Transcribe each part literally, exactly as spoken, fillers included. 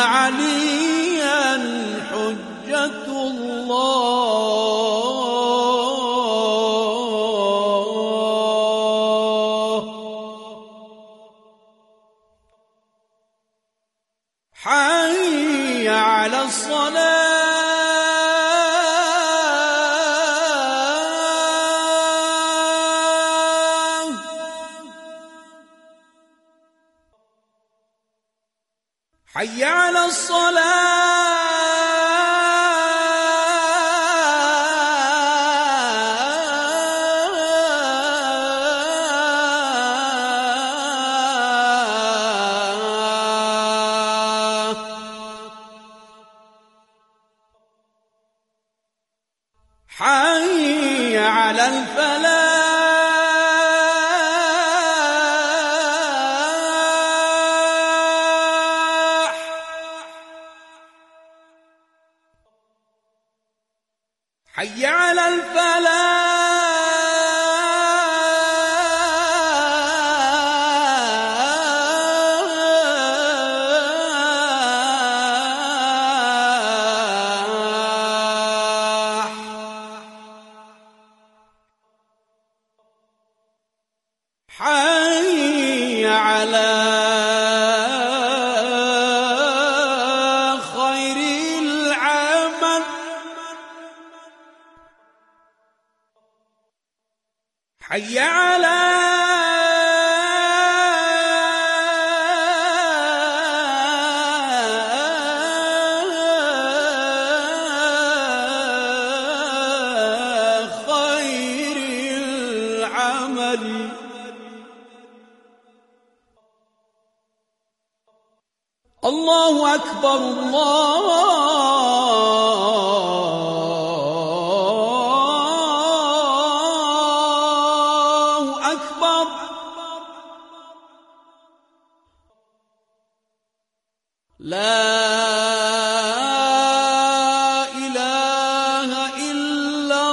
عليا حجة الله حي على الصلاة حي على الصلاة حي على الفلاح حي على الفلاح حي على خير العمل حي على خير العمل الله أكبر الله أكبر لا إله إلا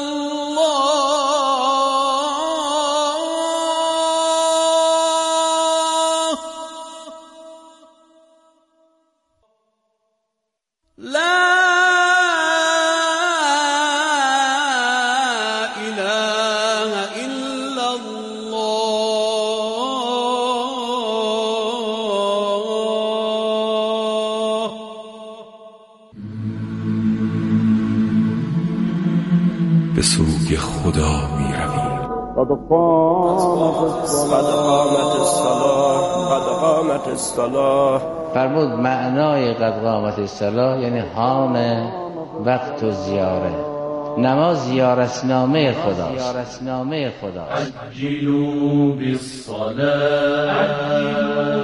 الله لا إله إلا الله به سوی خدا می رویم. قد قامت الصلاة قد قامت الصلاة. فرمود معنای قد قامت الصلاة یعنی حان وقت و زیاره. نماز زیارتنامه خداست. زیارتنامه خداست. عجلوا بالصلاة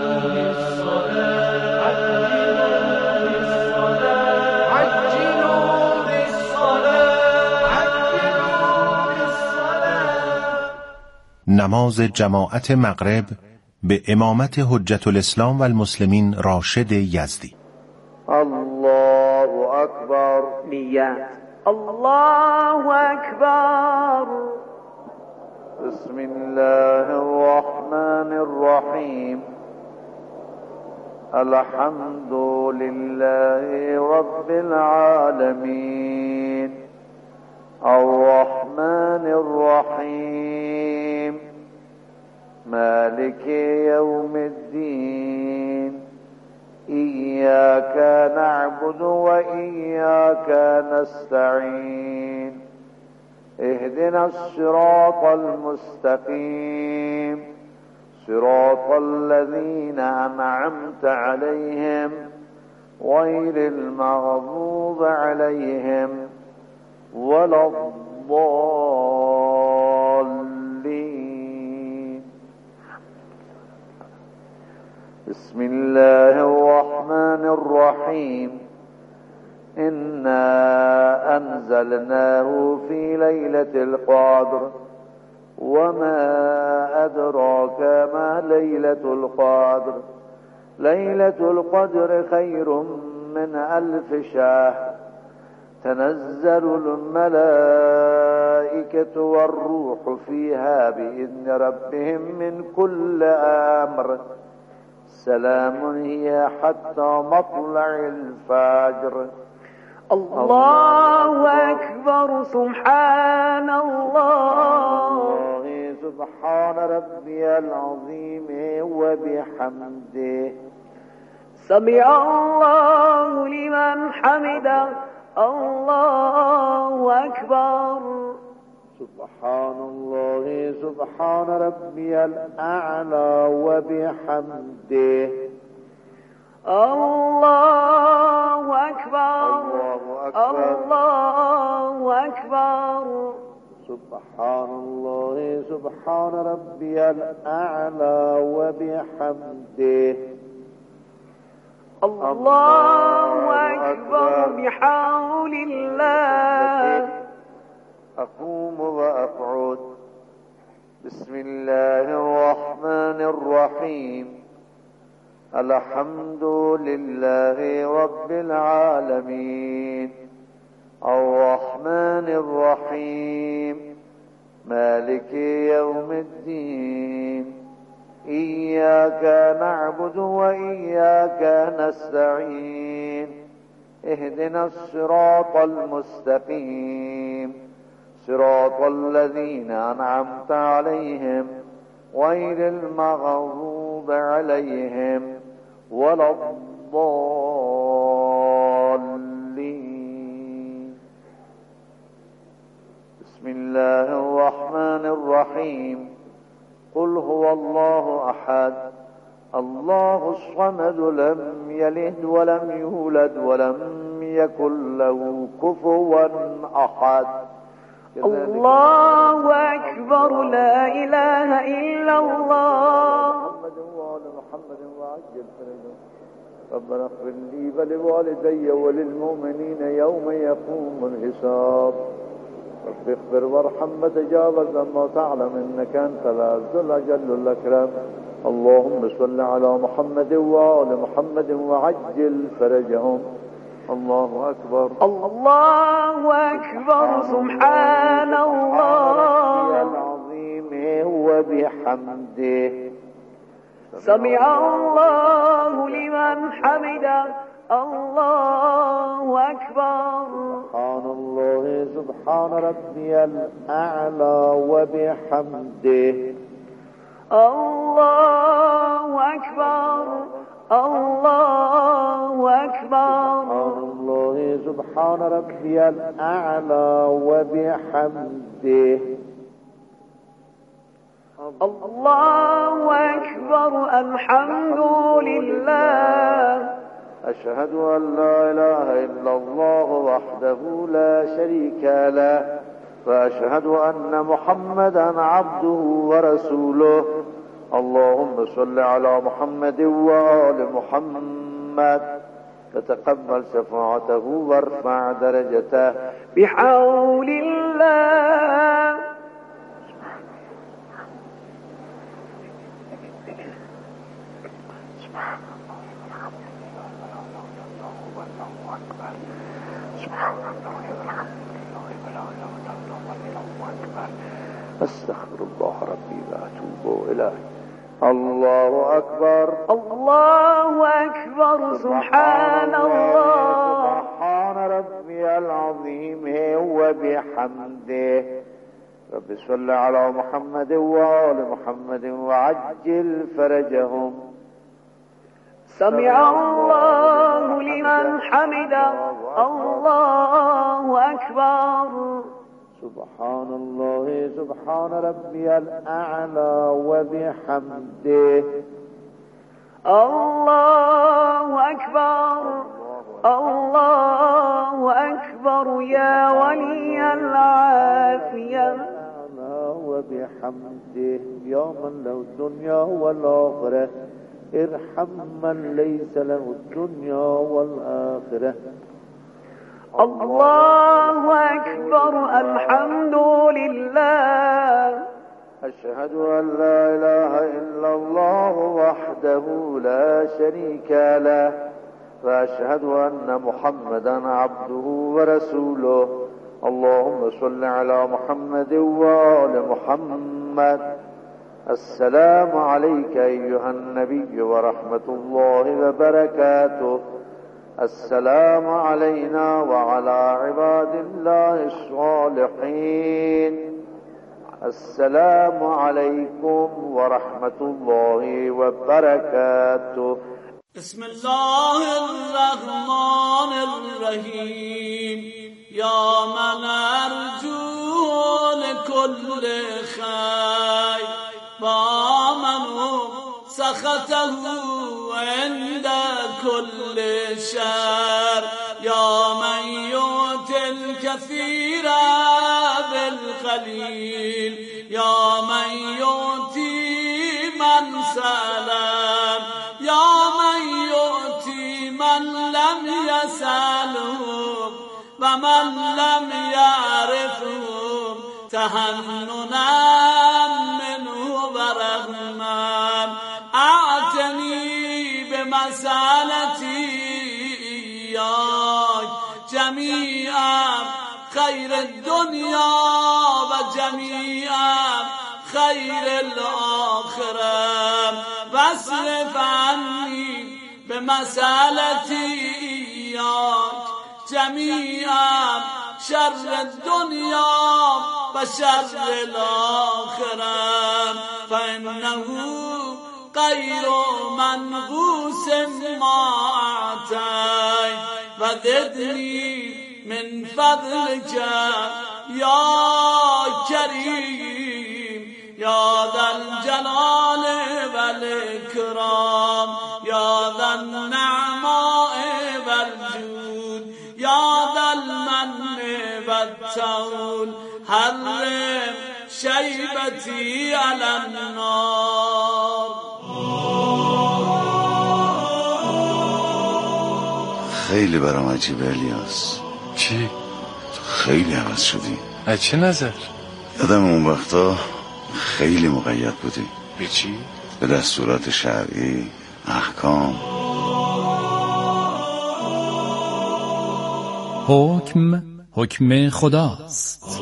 نماز جماعت مغرب به امامت حجت الاسلام و المسلمین راشد یزدی. الله اکبر. نیت. الله اکبر. بسم الله الرحمن الرحیم. الحمد لله رب العالمين الرحمن الرحيم مالك يوم الدين إياك نعبد وإياك نستعين اهدنا الصراط المستقيم صراط الذين أنعمت عليهم غير المغضوب عليهم ولا الضالين. بسم الله الرحمن الرحيم. إنا أنزلناه في ليلة القدر وما أدراك ما ليلة القدر ليلة القدر خير من ألف شهر تنزل الملائكة والروح فيها بإذن ربهم من كل أمر سلام هي حتى مطلع الفجر. الله أكبر. سبحان الله. سبحان ربي العظيم وبحمده. سمع الله لمن حمده. الله أكبر. سبحان الله. سبحان ربي الأعلى وبحمده. الله أكبر. الله أكبر. سبحان الله. سبحان ربي الأعلى وبحمده. الله أكبر. بحول الله. أقوم وأقعد. بسم الله الرحمن الرحيم. الحمد لله رب العالمين الرحمن الرحيم مالك يوم الدين إياك نعبد وإياك نستعين اهدنا الصراط المستقيم صراط الذين أنعمت عليهم غير المغضوب عليهم ولا الضالين. بسم الله الرحمن الرحيم. قل هو الله أحد الله الصمد لم يلد ولم يولد ولم يكن له كفوا أحد. الله أكبر. لا إله إلا الله. محمد وآل محمد وعجل فرجهم. ربنا اغفر لي ولوالدي وللمؤمنين يوم يقوم الحساب. رب اغفر وارحم وتجاوز عما تعلم إنك أنت العز الأجل الأكرم. اللهم صل على محمد وآل محمد وعجل فرجهم. الله أكبر. الله أكبر. سبحان الله العظيم وبحمده. سمع الله لمن حمده. الله أكبر. سبحان الله. سبحان ربي الأعلى وبحمده. الله أكبر. الله أكبر. سبحان الله. سبحان ربي الأعلى وبحمده. الله أكبر. الحمد لله. أشهد أن لا إله إلا الله وحده لا شريك له وأشهد أن محمدا عبده ورسوله. اللهم صل على محمد وآل محمد وتقبل شفاعته وارفع درجته بحول الله. أستغفر الله ربي وأتوب إليه. الله أكبر. الله أكبر. سبحان الله. سبحان ربي العظيم وبحمده. رب صل على محمد وآل محمد وعجل فرجهم. سمع الله لمن حمده. الله أكبر. سبحان الله. سبحان ربي الأعلى وبحمده. الله أكبر. الله أكبر. يا ولي العافية. وبحمده. يا من له الدنيا والآخرة ارحم من ليس له الدنيا والآخرة. الله أكبر. الحمد لله. أشهد أن لا إله إلا الله وحده لا شريك له وأشهد أن محمدا عبده ورسوله. اللهم صل على محمد وآل محمد السلام عليك أيها النبي ورحمة الله وبركاته. السلام علينا وعلى عباد الله الصالحين. السلام عليكم ورحمة الله وبركاته. بسم الله الرحمن الرحيم. يا من أرجو لكل خير ومن سخطه عند كل شر. يا من يؤتي الكثير بالقليل. يا من يؤتي من سلم. يا من يؤتي من لم يسأله ومن لم يعرفه تهننا منه ورغما. أعتني بمسالتي إياك جميعا خير الدنيا وجميعا خير الآخرة. واصرف عني بمسالتي إياك جميعا شر الدنيا وشر الآخرة. فإنه غير منغوص ما أعطيت وزدني من فضلك يا كريم يا ذا الجلال والإكرام يا ذا النعماء والجود يا ذا المن والتول. حرم شيبتي على النار. خیلی برام عجیبه الیاس. چی؟ خیلی عوض شدی. از چه نظر؟ یادم اون وقتا خیلی مقید بودی. به چی؟ به دستورات شرعی، احکام. حکم حکم خداست.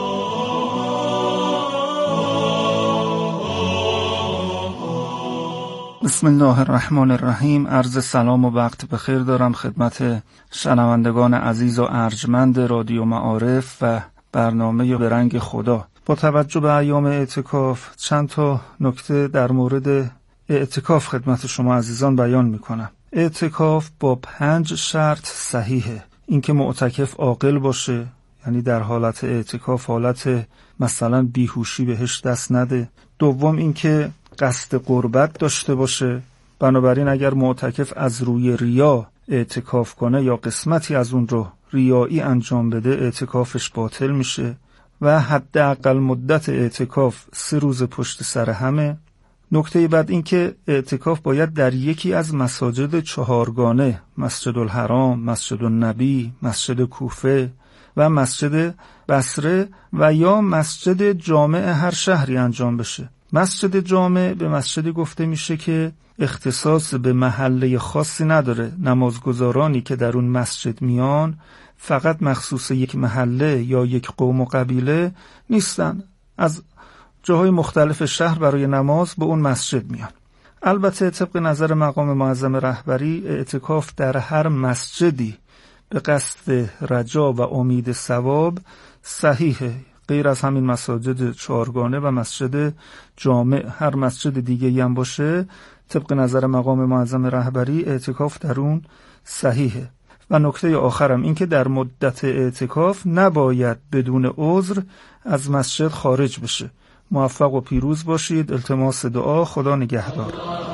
بسم الله الرحمن الرحیم. عرض سلام و وقت بخیر دارم خدمت شنوندگان عزیز و ارجمند رادیو معارف و برنامه به رنگ خدا. با توجه به ایام اعتکاف چند تا نکته در مورد اعتکاف خدمت شما عزیزان بیان میکنم. اعتکاف با پنج شرط صحیحه. اینکه معتکف عاقل باشه، یعنی در حالت اعتکاف حالت مثلا بیهوشی بهش دست نده. دوم اینکه قصد قربت داشته باشه، بنابراین اگر معتکف از روی ریا اعتکاف کنه یا قسمتی از اون رو ریایی انجام بده اعتکافش باطل میشه. و حداقل مدت اعتکاف سه روز پشت سر همه. نکته بعد این که اعتکاف باید در یکی از مساجد چهارگانه، مسجد الحرام، مسجد النبی، مسجد کوفه و مسجد بصره و یا مسجد جامع هر شهری انجام بشه. مسجد جامع به مسجدی گفته میشه که اختصاص به محله خاصی نداره. نمازگزارانی که در اون مسجد میان فقط مخصوص یک محله یا یک قوم و قبیله نیستن، از جاهای مختلف شهر برای نماز به اون مسجد میان. البته طبق نظر مقام معظم رهبری اعتکاف در هر مسجدی به قصد رجا و امید ثواب صحیحه، غیر از همین مساجد چهارگانه و مسجد جامع. هر مسجد دیگه هم باشه طبق نظر مقام معظم رهبری اعتکاف در اون صحیحه. و نکته آخرم این که در مدت اعتکاف نباید بدون عذر از مسجد خارج بشه. موفق و پیروز باشید. التماس دعا. خدا نگهدار.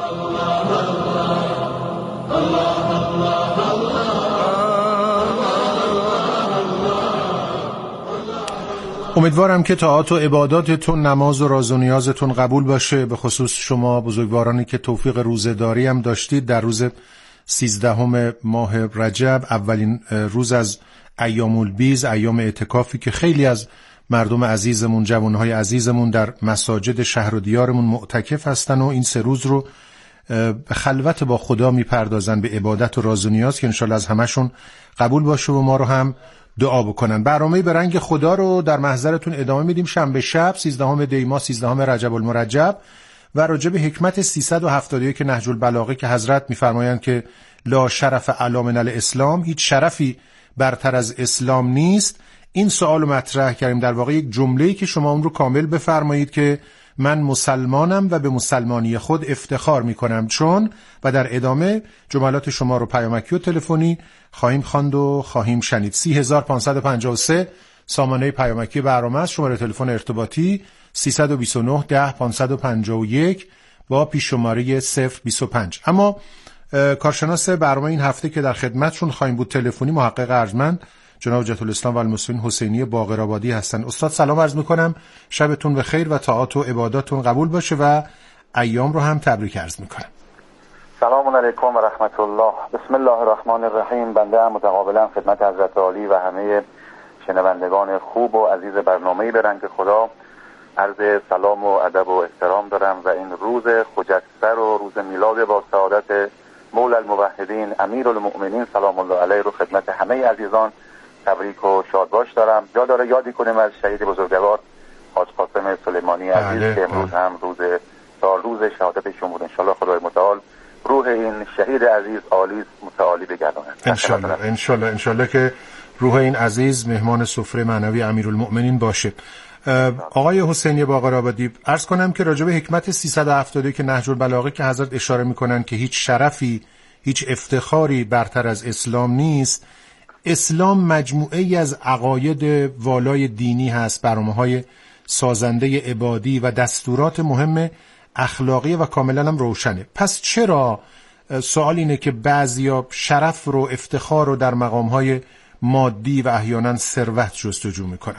امیدوارم که طاعات و عباداتتون، نماز و راز و نیازتون قبول باشه، به خصوص شما بزرگوارانی که توفیق روزه‌داری هم داشتید. در روز سیزدهم ماه رجب، اولین روز از ایام البیض، ایام اعتکافی که خیلی از مردم عزیزمون، جوانهای عزیزمون در مساجد شهر و دیارمون معتکف هستن و این سه روز رو به خلوت با خدا میپردازن به عبادت و راز و نیاز که انشالله از همشون قبول باشه و ما رو هم دعا بکنن. برنامه به رنگ خدا رو در محضرتون ادامه میدیم شنبه شب سیزدهم دی ماه سیزدهم رجب المرجب و راجع به حکمت سیصد و هفتاد و یک نهج البلاغه که حضرت میفرمایند که لا شرف اعلی من الاسلام، هیچ شرفی برتر از اسلام نیست. این سوال رو مطرح کردیم، در واقع یک جمله‌ای که شما اون رو کامل بفرمایید که من مسلمانم و به مسلمانی خود افتخار میکنم چون، و در ادامه جملات شما رو پیامکی و تلفنی خواهیم خواند و خواهیم شنید. سی هزار پانصد و پنجاه و سه سامانه پیامکی برنامه است. شماره تلفن ارتباطی سیصد و بیست و نه ده پانصد و پنجاه و یک با پیش شماره صفر بیست و پنج. اما کارشناس برنامه این هفته که در خدمتشون خواهیم بود تلفنی محقق ارجمند جناب حجت الاسلام و المسلمین حسینی باقرآبادی هستن. استاد سلام عرض میکنم، شبتون بخیر و طاعات و عباداتون قبول باشه و ایام رو هم تبریک عرض میکنم. سلام علیکم و رحمت الله. بسم الله الرحمن الرحیم. بنده هم متقابلا خدمت حضرت عالی و همه شنوندگان خوب و عزیز برنامه‌ای به رنگ خدا عرض سلام و ادب و احترام دارم و این روز خجسته و روز میلاد با سعادت مولا الموحدین امیر المؤمنین سلام الله علیه رو خدمت همه عزیزان تبریک و شادباش دارم. جا داره یادی کنیم از شهید بزرگوار حاج قاسم سلیمانی عزیز بله، که امروز هم روز سال روز شهادتشون بود. انشالله خدای متعال روح این شهید عزیز عالی متعالی بگرداند. انشالله انشالله انشالله که روح این عزیز مهمان سفره معنوی امیرالمؤمنین باشه. آقای حسینی باقرآبادی، عرض کنم که راجع به حکمت سیصد و هفتاد و یک نهج البلاغه که حضرت اشاره میکنن که هیچ شرفی هیچ افتخاری برتر از اسلام نیست، اسلام مجموعه ای از عقاید والای دینی هست، برنامه‌های سازنده عبادی و دستورات مهم اخلاقی و کاملا هم روشنه. پس چرا سوال اینه که بعضیا شرف رو افتخار رو در مقام‌های مادی و احیانا ثروت جستجو میکنن؟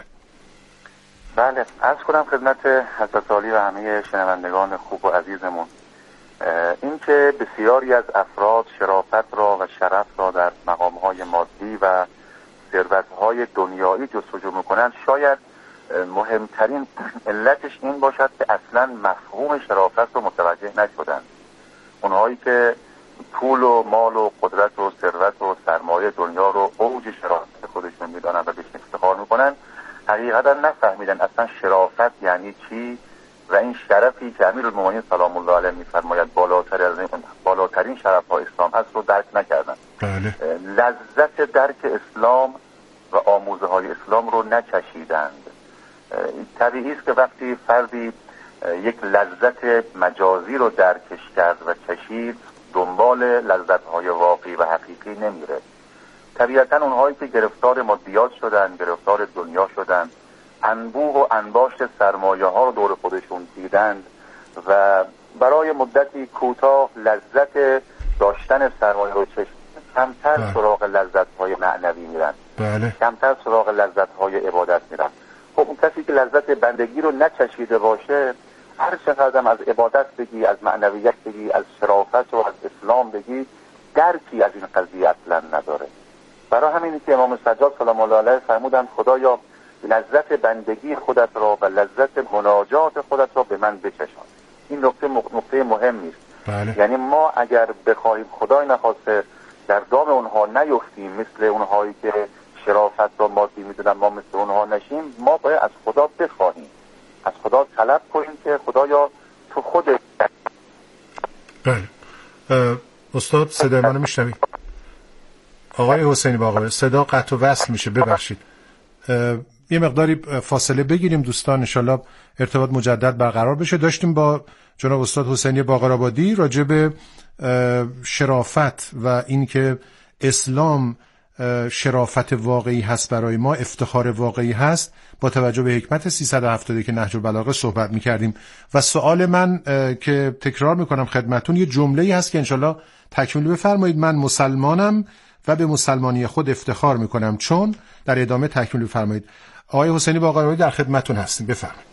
بله، عرض کنم خدمت حضرت عالی و همه شنوندگان خوب و عزیزمون این که بسیاری از افراد شرافت را و شرف را در مقام‌های مادی و ثروت‌های دنیایی جستجو میکنند، شاید مهمترین علتش این باشد که اصلا مفهوم شرافت رو متوجه نشدند. اونهایی که پول و مال و قدرت و ثروت و سرمایه دنیا رو اوج شرافت خودشون میدانن و بهش افتخار میکنن، حقیقتا نفهمیدن اصلا شرافت یعنی چی و این شرفی که امیرالمومنین سلام الله علیه میفرماید بالاتر از این بالاترین شرف ها اسلام هست رو درک نکردن. بله. لذت درک اسلام و آموزه های اسلام رو نچشیدند. طبیعی است که وقتی فردی یک لذت مجازی رو درکش کرد و چشید، دنبال لذت های واقعی و حقیقی نمیره. طبیعتا اونهایی که گرفتار مادیات شدن، گرفتار دنیا شدن، انبوه و انباشت سرمایه ها رو دور خودشون دیدند و برای مدتی کوتاه لذت داشتن سرمایه رو چشیدن، کمتر بله. سراغ لذت های معنوی میرن، بله. کمتر سراغ لذت های عبادت میرن. خب اون کسی که لذت بندگی رو نچشیده باشه، هر چقدر از عبادت بگی، از معنویت بگی، از شرافت و از اسلام بگی، درکی از این قضیه اصلا نداره. برای همینی که امام سجاد سلام الله علیه فرمودند خدایا لذت بندگی خودت را و لذت مناجات خودت را به من بچشان. این نکته نکته مهمی است. بله. یعنی ما اگر بخوایم خدای نخواسته در دام اونها نیفتیم، مثل اونهایی که شرافت را مادی میدونن ما مثل اونها نشیم، ما باید از خدا بخواهیم، از خدا طلب کنیم که خدایا تو خودت. بله. استاد صدای منو میشنوید؟ آقای حسینی باقرآبادی صدا قطع و وصل میشه، ببخشید. یه مقداری فاصله بگیریم دوستان، انشالله ارتباط مجدد برقرار بشه. داشتیم با جناب استاد حسینی باقرآبادی راجع به شرافت و اینکه اسلام شرافت واقعی هست برای ما، افتخار واقعی هست، با توجه به حکمت سیصد و هفتاد و یک نهج البلاغه صحبت می‌کردیم و سوال من که تکرار میکنم خدمتون یه جمله‌ای هست که انشالله تکمیل بفرمایید. من مسلمانم و به مسلمانی خود افتخار میکنم چون، در ادامه تکمیل بفرمایید. آقای حسینی باقرآبادی در خدمتون هستیم، بفرمایید.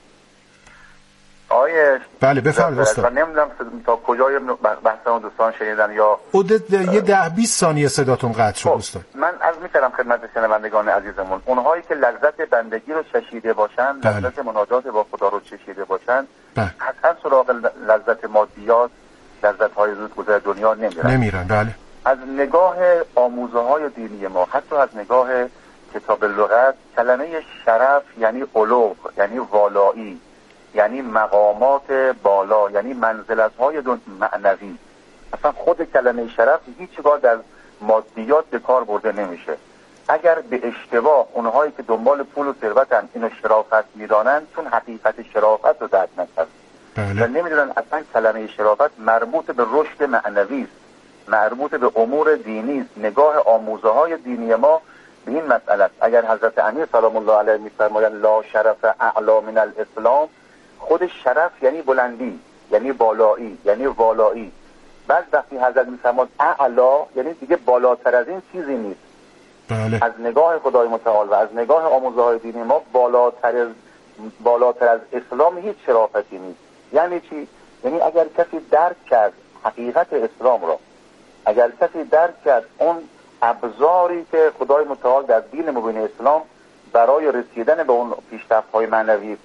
آقای بله بفرمایید استاد. من نمیدونم تا کجای بحثمون دوستان شنیدن یا حدود یه ده بیست ثانیه صداتون قطع شد استاد. من عرض می‌کردم خدمت شنوندگان عزیزمون، اونهایی که لذت بندگی رو چشیده باشن، بله. لذت مناجات با خدا رو چشیده باشن، بله. حتما سراغ لذت مادیات، لذت‌های زودگذر دنیا نمیرن. نمیرن، بله. از نگاه آموزه های دینی ما، حتی از نگاه کتاب لغت کلمه شرف یعنی علو، یعنی والایی، یعنی مقامات بالا، یعنی منزلت‌های معنوی. اصلا خود کلمه شرف هیچگاه در مادیات به کار برده نمیشه. اگر به اشتباه اونهایی که دنبال پول و ثروتن اینو شرافت میدانن، چون حقیقت شرافت رو درک نکردن و نمیدونن اصلا کلمه شرافت مربوط به رشد معنوی است، مربوط به امور دینی است. نگاه آموزه های دینی ما به این مسئله است. اگر حضرت امیر سلام الله علیه میفرمایند لا شرف اعلا من الاسلام، خود شرف یعنی بلندی، یعنی بالایی، یعنی والایی. بعد وقتی حضرت میفرماد اعلا، یعنی دیگه بالاتر از این چیزی نیست. بله. از نگاه خدای متعال و از نگاه آموزه های دینی ما بالاتر از بالاتر از اسلام هیچ شرافتی نیست. یعنی چی؟ یعنی اگر کسی درک کرد حقیقت اسلام را، اگر کسی درک کرد اون ابزاری که خدای متعال در دین مبین اسلام برای رسیدن به اون پیشرفت‌های معنوی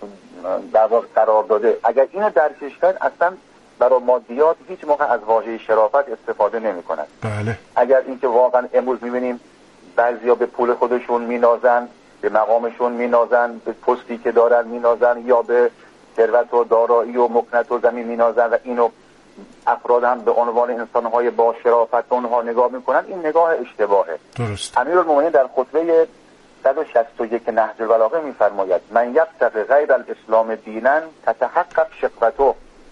در واقع قرار داده، اگر اینو درکش کرد، اصلا برای مادیات هیچ موقع از واژه شرافت استفاده نمی کند. بله. اگر اینکه واقعا امروز میبینیم بعضیا به پول خودشون مینازن، به مقامشون مینازن، به پستی که دارن مینازن، یا به ثروت و دارایی و مکنت و زمین مینازن و اینو افراد هم به عنوان انسانهای با شرافت اونها نگاه میکنن، این نگاه اشتباهه. درست. امیرالمومنین در خطبه صد و شصت و یک نهج البلاغه میفرماید من یبتغی غیر الاسلام دینا تتحقق شقوته.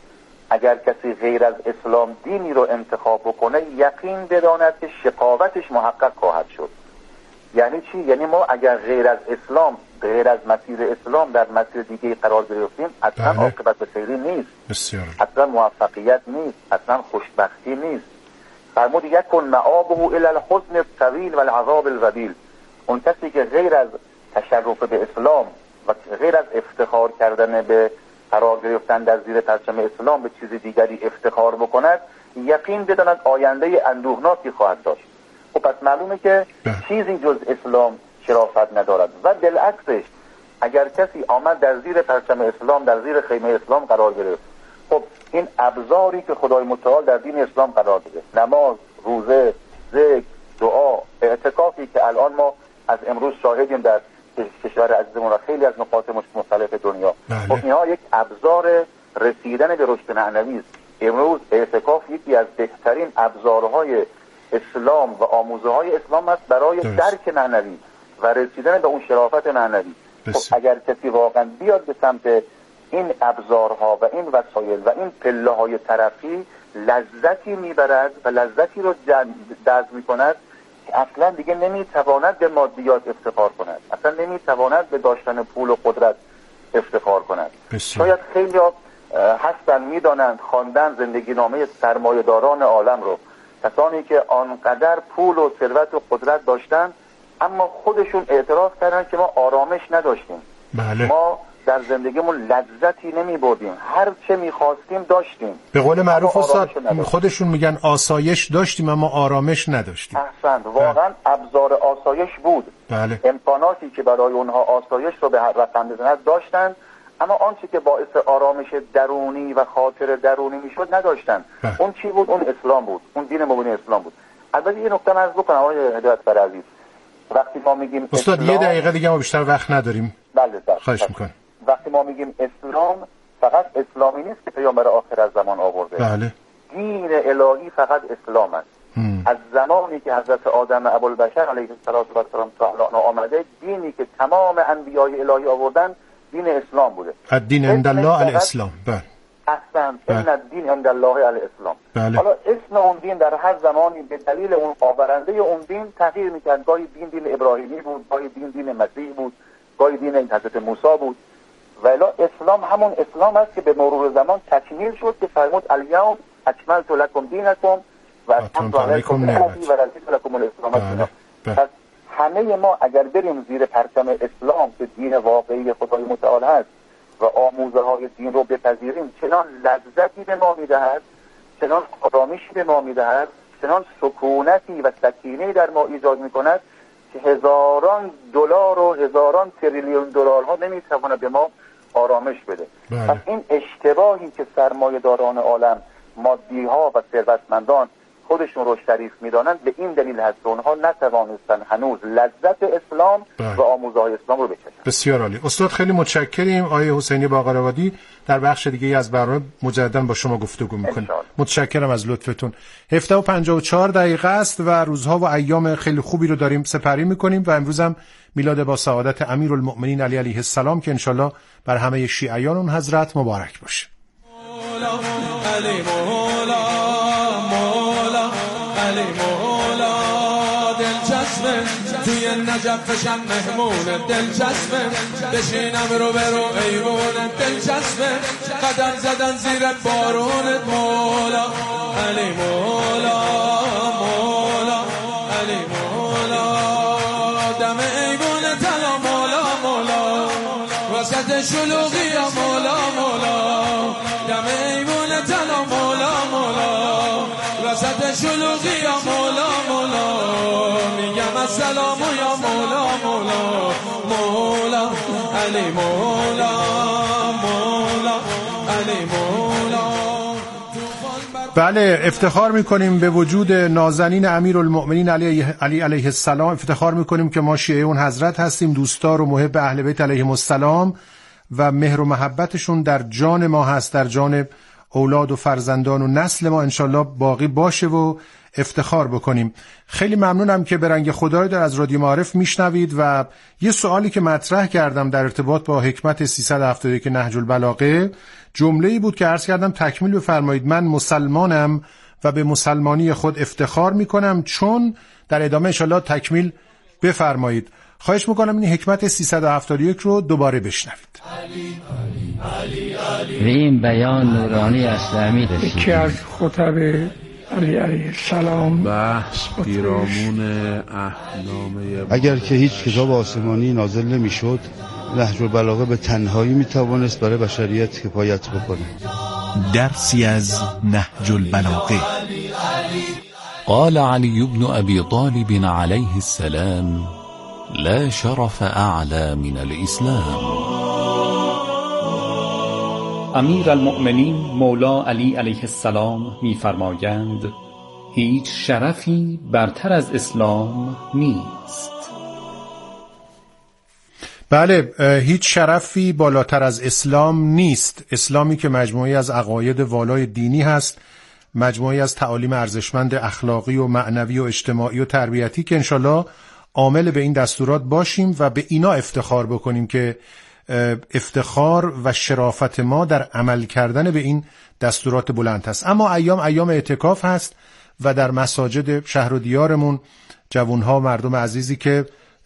اگر کسی غیر از اسلام دینی رو انتخاب بکنه، یقین بداند که شقاوتش محقق خواهد شد. یعنی چی؟ یعنی ما اگر غیر از اسلام، غیر از مسیر اسلام در مسیر دیگه قرار گرفتیم، اصلا بله. عاقبت به خیری نیست. بسیار. اصلا موفقیت نیست، اصلا خوشبختی نیست. فرمود یکن معابه الی الحزن الطویل و العذاب الوبیل. اون کسی که غیر از تشرف به اسلام و غیر از افتخار کردن به قرار گرفتن در زیر پرچم اسلام به چیز دیگری افتخار بکند، یقین بداند آینده اندوهناکی خواهد داشت. خب پس معلومه که چیزی جز اسلام شرافت ندارد. و بالعکسش اگر کسی آمد در زیر پرچم اسلام، در زیر خیمه اسلام قرار گرفت، خب این ابزاری که خدای متعال در دین اسلام قرار داده، نماز، روزه، ذکر، دعا، اعتکافی که الان ما از امروز شاهدیم در کشور عزیزمون و خیلی از نقاط مختلف دنیا، خب اینها یک ابزار رسیدن به رشد معنوی است. امروز اعتکاف یکی از بهترین ابزارهای اسلام و آموزه های اسلام است برای درست. درک معنوی و رسیدن به اون شرافت معنوی. خب اگر کسی واقعا بیاد به سمت این ابزارها و این وسایل و این پله های ترقی، لذتی میبرد و لذتی رو جذب میکند که اصلا دیگه نمیتواند به مادیات افتخار کند، اصلا نمیتواند به داشتن پول و قدرت افتخار کند. بسیار. شاید خیلی هستن میدانند خواندن زندگی نامه سرمایه‌داران عالم رو، کسانی که آنقدر پول و ثروت و قدرت داشتن اما خودشون اعتراف کردن که ما آرامش نداشتیم. بله. ما در زندگیمون لذتی نمی بردیم، هر چه می خواستیم داشتیم. به قول معروف استاد خودشون میگن آسایش داشتیم اما آرامش نداشتیم. احسنت، واقعا ابزار آسایش بود. بله. امکاناتی که برای اونها آسایش رو به رقم بزنند داشتن، اما آنچه که باعث آرامش درونی و خاطر درونی میشد نداشتن. بله. اون چی بود؟ اون اسلام بود، اون دین مبین اسلام بود. البته یه نکته عرض بکنم آقای هدایت‌فر عزیز، وقتی ما میگیم استاد اسلام... یه دقیقه دیگه ما بیشتر وقت نداریم. بله بله. خواهش میکنم. وقتی ما میگیم اسلام، فقط اسلامی نیست که پیامبر آخر از زمان آورده. بله. دین الهی فقط اسلام است. هم. از زمانی که حضرت آدم ابوالبشر علیه السلام تا الان آمده، دینی که تمام انبیای الهی آوردن دین اسلام بوده. الدین عند الله الاسلام. بله. احسن، ان الدین عند الله الاسلام. بله. حالا اسم اون دین در هر زمانی به دلیل اون آورنده اون دین تغییر میکرد. گاهی دین دین ابراهیمی بود، گاهی دین دین مسیح بود، گاهی دین حضرت موسی بود. و الا اسلام همون اسلام است که به مرور زمان تکمیل شد که فرمود الیوم اکملت لکم دینکم و اتممت علیکم نعمتی و رضیت لکم الاسلام دینا. پس همه ما اگر بریم زیر پرچم اسلام که دین واقعی خدای متعال هست و آموزه های دین رو بپذیریم، چنان لذتی به ما میدهد، چنان آرامشی به ما میدهد، چنان سکونتی و سکینه‌ای در ما ایجاد میکند که هزاران دلار و هزاران تریلیون دلارها نمیتواند به ما آرامش بده. پس این اشتباهی که سرمایه‌داران عالم، مادی‌ها و ثروتمندان خودشون رو شریف میدانند به این دلیل هست که اونها نتوانستن هنوز لذت اسلام و آموزه‌های اسلام رو بچشن. بسیار عالی استاد، خیلی متشکریم. آقای حسینی باقرآبادی در بخش دیگه از برنامه مجددا با شما گفتگو میکنیم. متشکرم از لطفتون. هفده و پنجاه و چهار دقیقه است و روزها و ایام خیلی خوبی رو داریم سپری میکنیم و امروز هم میلاد با سعادت امیرالمؤمنین علی علیه السلام که انشالله بر همه شیعیان اون حضرت مبارک باشه. مولا علی مولا مولا علی مولا دلچسبه توی نجفشم مهمونه دلچسبه بشینم رو برو ایوونه دلچسبه قدم زدن زیر بارونت مولا علی مولا مولا علی مولا دم ایوونه تلا مولا مولا وسط شلوغی یا مولا مولا دم ایوونه تلا مولا مولا وسط شلوغی یا مولا مولا میگم السلام یا مولا مولا مولا علی مولا مولا علی مولا. بله افتخار میکنیم به وجود نازنین امیرالمؤمنین علی علی علیه السلام. افتخار میکنیم که ما شیعه اون حضرت هستیم، دوستدار و محب اهل بیت علیهم السلام و مهر و محبتشون در جان ما هست، در جان اولاد و فرزندان و نسل ما انشالله باقی باشه و افتخار بکنیم. خیلی ممنونم که به رنگ خدا رو در از رادیو معارف میشنوید و یه سوالی که مطرح کردم در ارتباط با حکمت سیصد و هفتاد و یک نهج البلاغه جمله‌ای بود که عرض کردم تکمیل بفرمایید. من مسلمانم و به مسلمانی خود افتخار میکنم چون در ادامه انشالله تکمیل بفرمایید. خواهش میکنم این حکمت سیصد و هفتاد و یک رو دوباره بشنوید. و این بیان نورانی اسلامی رسید. یکی از خطب علی علیه السلام بحث پیرامون احنامه اگر که هیچ کتاب آسمانی نازل نمیشد نهج البلاغه به تنهایی میتوانست برای بشریت کفایت بکنه. درسی از نهج البلاغه. قال علي بن أبي طالب عليه السلام لا شرف أعلى من الإسلام. امیر المؤمنین مولا علی علیه السلام می‌فرمایند هیچ شرفی برتر از اسلام نیست. بله هیچ شرفی بالاتر از اسلام نیست. اسلامی که مجموعی از عقاید والای دینی هست، مجموعی از تعالیم ارزشمند اخلاقی و معنوی و اجتماعی و تربیتی که انشالله عامل به این دستورات باشیم و به اینا افتخار بکنیم که افتخار و شرافت ما در عمل کردن به این دستورات بلند هست. اما ایام ایام اعتکاف هست و در مساجد شهر و دیارمون جوانها مردم عزیزی که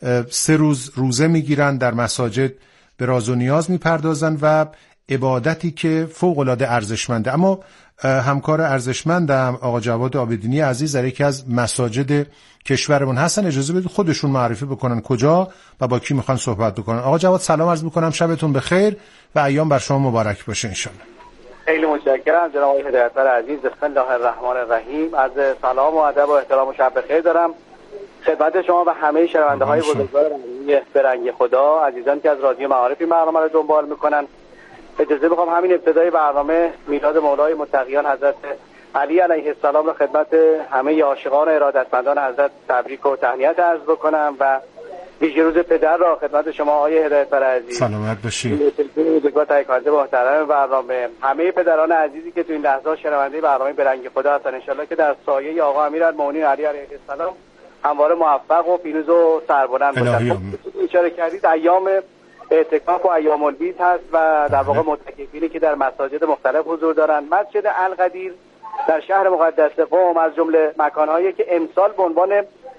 سه روز روزه میگیرن در مساجد به راز و نیاز میپردازن و عبادتی که فوق العاده ارزشمنده. اما همکار ارزشمندم آقا جواد عابدینی عزیز در یکی از مساجد کشورمون هستن، اجازه بدید خودشون معرفی بکنن کجا و با کی میخوان صحبت بکنن. آقا جواد سلام عرض میکنم، شبتون بخیر و ایام بر شما مبارک باشه انشالله. خیلی متشکرم جناب آقای هدایت‌فر عزیز. بسم الله الرحمن الرحیم. عرض سلام و ادب و احترام و شب بخیر دارم خدمت شما و همه شنونده‌های بزرگوار برنامه به رنگ خدا، عزیزان که از رادیو معارف این برنامه رو دنبال میکنن. اجازه میخوام همین ابتدای برنامه میلاد مولای متقیان حضرت علی علیه السلام رو خدمت همه عاشقان و ارادتمندان حضرت تبریک و تهنیت عرض بکنم و ویژه روز پدر را خدمت شما آقای هدایت‌فر عزیز سلامت باشید. بزرگوار تهیه کننده محترم برنامه، همه پدران عزیزی که تو این لحظات شنونده برنامه به رنگ خدا هستن، ان شاءالله که در سایه آقا امیرالمومنین علی علیه السلام همواره موفق و پیروز و سربلند باشند. اشاره کردید ایام اعتکاف و ایام البیض هست و در واقع معتکفینی که در مساجد مختلف حضور دارند. مسجد القدیر در شهر مقدس قم از جمله مکانهایی که امسال به عنوان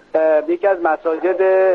یکی از مساجد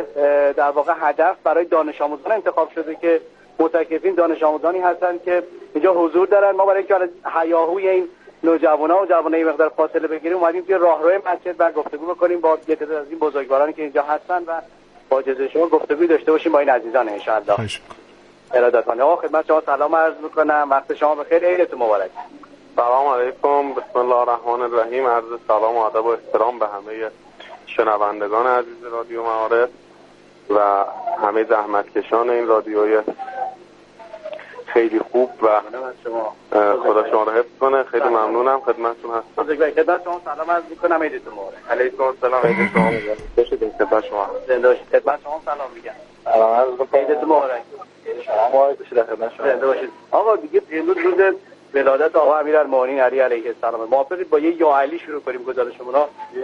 در واقع هدف برای دانش آموزان انتخاب شده که معتکفین دانش آموزانی هستند که اینجا حضور دارن. ما برای اینکه هیاهوی این نوجوانا و جوانای مقدار فاصله بگیریم اومدیم توی راهروی مسجد و گفتگو بکنیم با یک تعداد از این بزرگوارانی که اینجا هستن و با اجازه شما گفتگو داشته باشیم با این عزیزان ان شاء الله. ارادتمند آقا خدمت شما سلام عرض میکنم، وقت شما بخیر، عیدتون مبارک. سلام علیکم، بسم الله الرحمن الرحیم. عرض سلام و ادب و احترام به همه شنوندگان عزیز رادیو معارف و همه زحمتکشان این رادیوی خیلی خوب و خدا شما رو حفظ کنه. خیلی ممنونم، خدمتتون هستم. بزرگوار خدمت شما سلام عرض می‌کنم، عیدتون مبارک. علیکم السلام، عید شما مبارک. باشید، خدمت شما. زنده باشید. خدمت شما سلام میگم. سلام عرض می‌کنم. عیدتون مبارک. شما مبارک باشید، خدمت شما. زنده باشید. آقا دیگه امروز روز ولادت آقا امیرالمومنین علی علیه السلام. موافقید با یه یا علی شروع کنیم گزارشمون رو؟